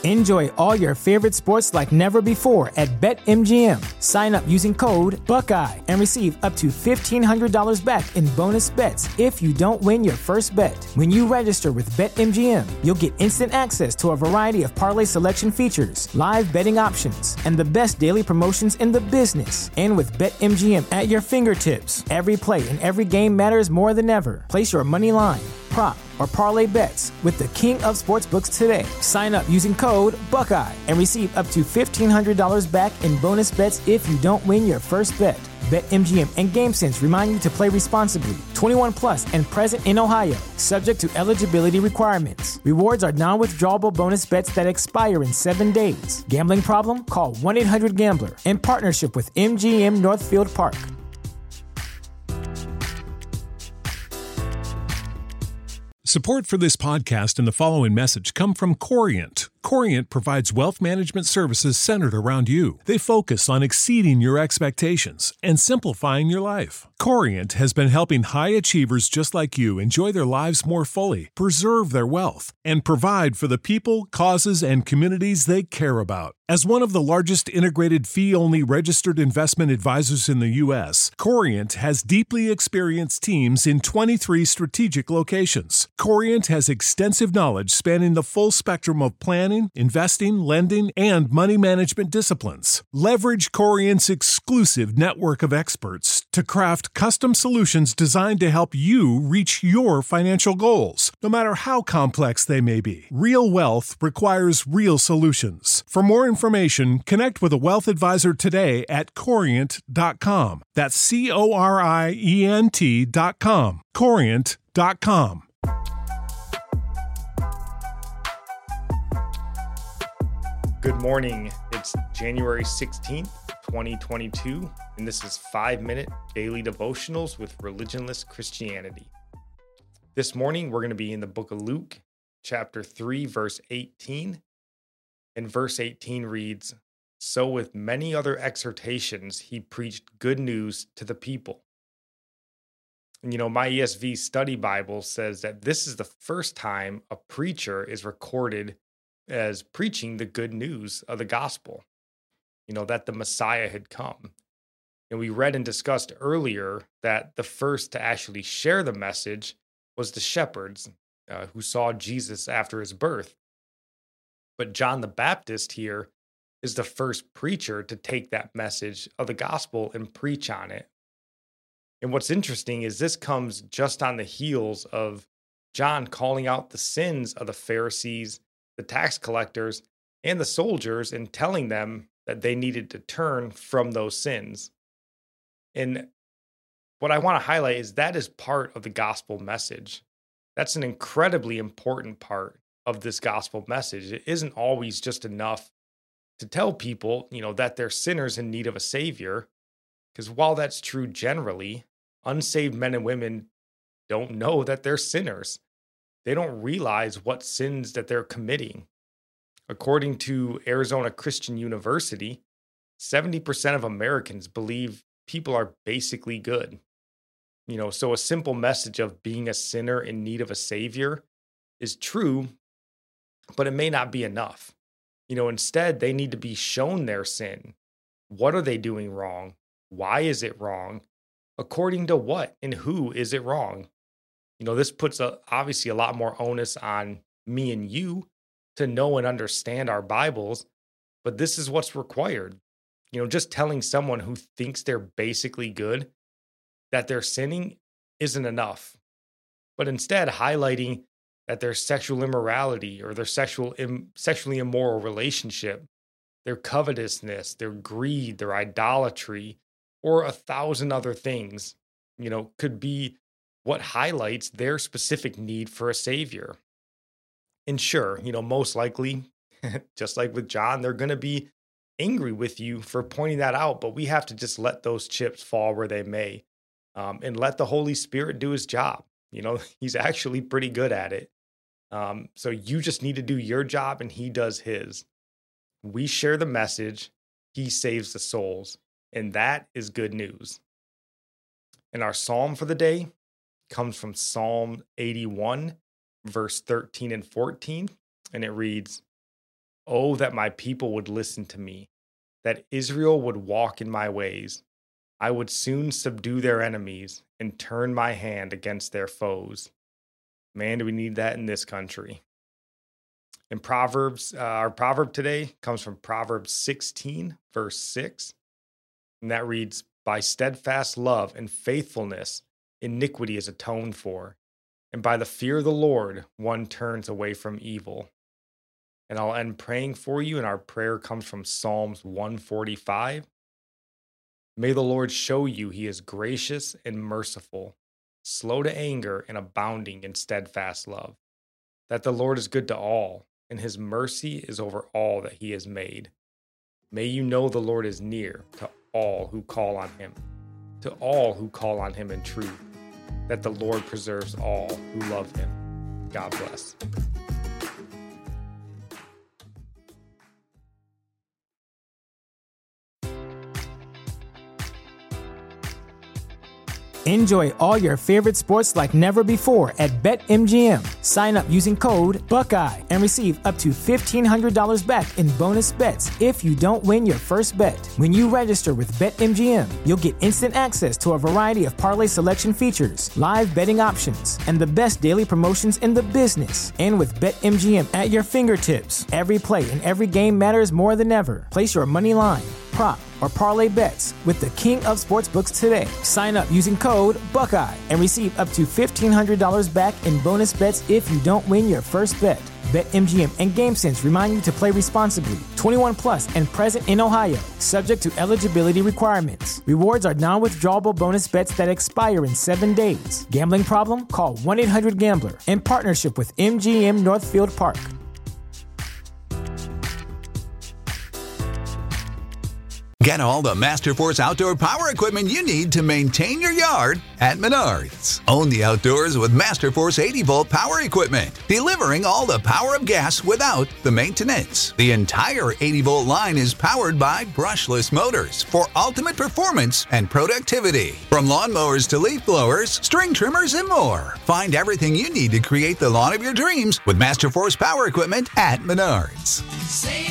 Enjoy all your favorite sports like never before at BetMGM. Sign up using code Buckeye and receive up to $1,500 back in bonus bets if you don't win your first bet. When you register with BetMGM, you'll get instant access to a variety of parlay selection features, live betting options, and the best daily promotions in the business. And with BetMGM at your fingertips, every play and every game matters more than ever. Place your money line, prop, or parlay bets with the king of sportsbooks today. Sign up using code Buckeye and receive up to $1,500 back in bonus bets if you don't win your first bet. BetMGM and GameSense remind you to play responsibly. 21 plus and present in Ohio, subject to eligibility requirements. Rewards are non-withdrawable bonus bets that expire in 7 days. Gambling problem? Call 1-800-GAMBLER. In partnership with MGM Northfield Park. Support for this podcast and the following message come from Corient. Corient provides wealth management services centered around you. They focus on exceeding your expectations and simplifying your life. Corient has been helping high achievers just like you enjoy their lives more fully, preserve their wealth, and provide for the people, causes, and communities they care about. As one of the largest integrated fee-only registered investment advisors in the U.S., Corient has deeply experienced teams in 23 strategic locations. Corient has extensive knowledge spanning the full spectrum of planning, investing, lending, and money management disciplines. Leverage Corient's exclusive network of experts to craft custom solutions designed to help you reach your financial goals, no matter how complex they may be. Real wealth requires real solutions. For more information, connect with a wealth advisor today at Corient.com. That's Corient.com. Corient.com. Good morning. It's January 16th, 2022, and this is 5-minute daily devotionals with religionless Christianity. This morning, we're going to be in the book of Luke, chapter 3, verse 18. And verse 18 reads, "So with many other exhortations, he preached good news to the people." And my ESV study Bible says that this is the first time a preacher is recorded as preaching the good news of the gospel, that the Messiah had come. And we read and discussed earlier that the first to actually share the message was the shepherds who saw Jesus after his birth. But John the Baptist here is the first preacher to take that message of the gospel and preach on it. And what's interesting is this comes just on the heels of John calling out the sins of the Pharisees, the tax collectors, and the soldiers, and telling them that they needed to turn from those sins. And what I want to highlight is that is part of the gospel message. That's an incredibly important part of this gospel message. It isn't always just enough to tell people, that they're sinners in need of a savior, because while that's true generally, unsaved men and women don't know that they're sinners. They don't realize what sins that they're committing. According to Arizona Christian University, 70% of Americans believe people are basically good. So a simple message of being a sinner in need of a savior is true, but it may not be enough. Instead, they need to be shown their sin. What are they doing wrong? Why is it wrong? According to what and who is it wrong? This puts obviously a lot more onus on me and you to know and understand our Bibles, but this is what's required. Just telling someone who thinks they're basically good that they're sinning isn't enough, but instead highlighting that their sexual immorality or their sexually immoral relationship, their covetousness, their greed, their idolatry, or 1,000 other things, could be what highlights their specific need for a savior. And sure, most likely, just like with John, they're going to be angry with you for pointing that out, but we have to just let those chips fall where they may, and let the Holy Spirit do his job. He's actually pretty good at it. So you just need to do your job and he does his. We share the message, he saves the souls, and that is good news. And our psalm for the day comes from Psalm 81, verse 13 and 14, and it reads, Oh, that my people would listen to me, that Israel would walk in my ways. I would soon subdue their enemies and turn my hand against their foes. Man, do we need that in this country. In Proverbs, our proverb today comes from Proverbs 16, verse 6. And that reads, by steadfast love and faithfulness, iniquity is atoned for. And by the fear of the Lord, one turns away from evil. And I'll end praying for you, and our prayer comes from Psalms 145. May the Lord show you he is gracious and merciful, slow to anger and abounding in steadfast love, that the Lord is good to all, and his mercy is over all that he has made. May you know the Lord is near to all who call on him, in truth, that the Lord preserves all who love him. God bless. Enjoy all your favorite sports like never before at BetMGM. Sign up using code Buckeye and receive up to $1,500 back in bonus bets if you don't win your first bet. When you register with BetMGM, you'll get instant access to a variety of parlay selection features, live betting options, and the best daily promotions in the business. And with BetMGM at your fingertips, every play and every game matters more than ever. Place your money line, prop, or parlay bets with the king of sportsbooks today. Sign up using code Buckeye and receive up to $1,500 back in bonus bets if you don't win your first bet. BetMGM and GameSense remind you to play responsibly. 21 plus and present in Ohio, subject to eligibility requirements. Rewards are non-withdrawable bonus bets that expire in 7 days. Gambling problem? Call 1-800-GAMBLER in partnership with MGM Northfield Park. Get all the Masterforce outdoor power equipment you need to maintain your yard at Menards. Own the outdoors with Masterforce 80-volt power equipment, delivering all the power of gas without the maintenance. The entire 80-volt line is powered by brushless motors for ultimate performance and productivity. From lawnmowers to leaf blowers, string trimmers, and more. Find everything you need to create the lawn of your dreams with Masterforce power equipment at Menards.